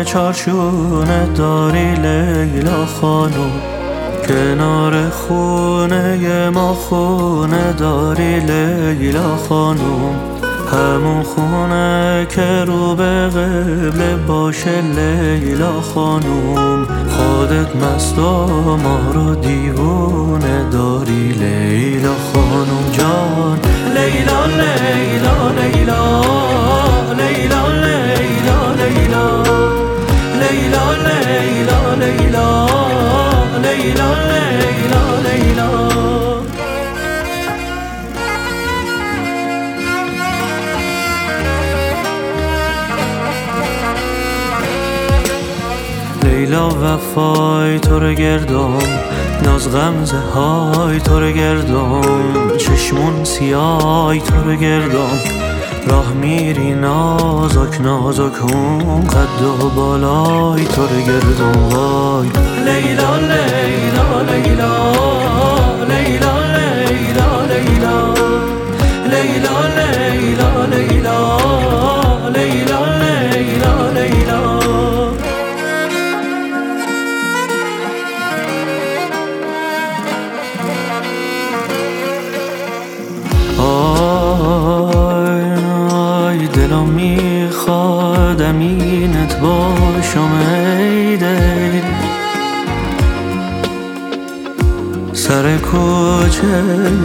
چارچونه داری لیلا خانم، کنار خونه ما خونه داری لیلا خانم، همون خونه که رو به قبله باشه لیلا خانم، خودت مست و ما رو دیوونه داری لیلا خانم جان. لیلا لیلا لیلا لیلا لیلا لیلا لیلا لیلا لیلا لیلا لیلا لیلا. لیلا وفای تو رو گردم، ناز غمزه های تو رو گردم، چشمون سیای تو رو گردم، راه میری نازک نازک اون قد و بالای تو رو گردم وای. لیلا لیلا لیلا لیلا لیلا لیلا لیلا لیلا لیلا لیلا لیلا لیلا. دلم میخواد امینت باشم ای دل، سر کوچه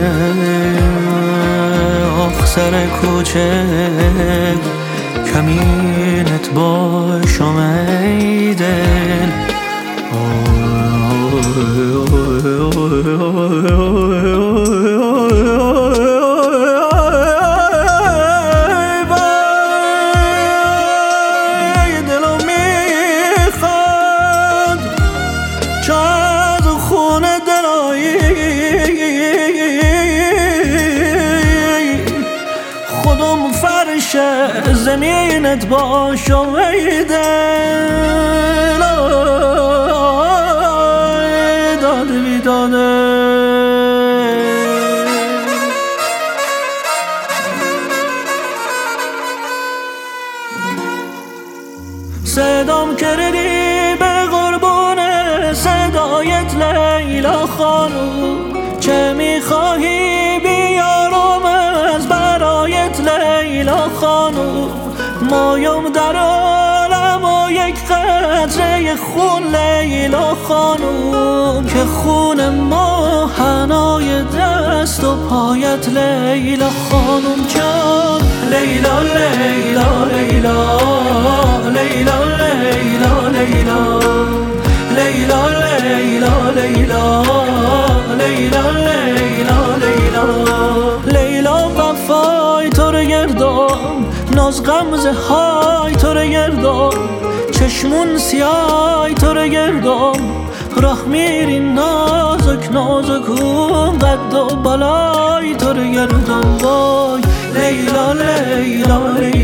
آخ سر کوچه کمینت باشم ای دل. خودم فرش زمینت باشم ای دل، داده بی داده. صدام کردی به قربون صدایت لیلا خانم، چه میخواهی بیارم از برایت لیلا خانم، مایم در عالم و یک قطره خون لیلا خانم، که خون ما حنای دست و پایت لیلا خانم جان. لیلا لیلا لیلا لیلا لیلا لیلا لیلا لیلا لیلا لیلا لیلا لیلا. لیلا وفای تو رو گردم، ناز غمزه های تو رو گردم، چشمون سیای تو رو گردم، راه میری نازک نازک اون قد و بالای تو رو گردم وای. لیلا لیلا لیلا